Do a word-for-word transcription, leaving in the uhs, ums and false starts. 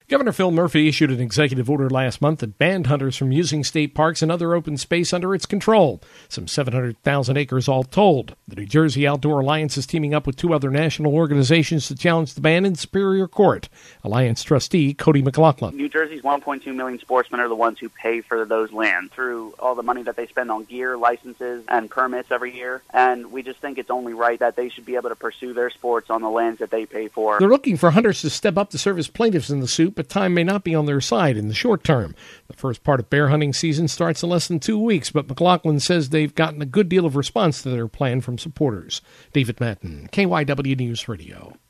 Governor Phil Murphy issued an executive order last month that banned hunters from using state parks and other open space under its control, some seven hundred thousand acres all told. The New Jersey Outdoor Alliance is teaming up with two other national organizations to challenge the ban in Superior Court. Alliance trustee Cody McLaughlin. New Jersey's one point two million sportsmen are the ones who pay for those lands through all the money that they spend on gear, licenses, and permits every year, and we just think it's only right that they should be able to pursue their sports on the lands that they pay for. They're looking for hunters to step up to serve as plaintiffs in the suit, but time may not be on their side in the short term. The first part of bear hunting season starts in less than two weeks, but McLaughlin says they've gotten a good deal of response to their plan from supporters. David Matten, K Y W News Radio.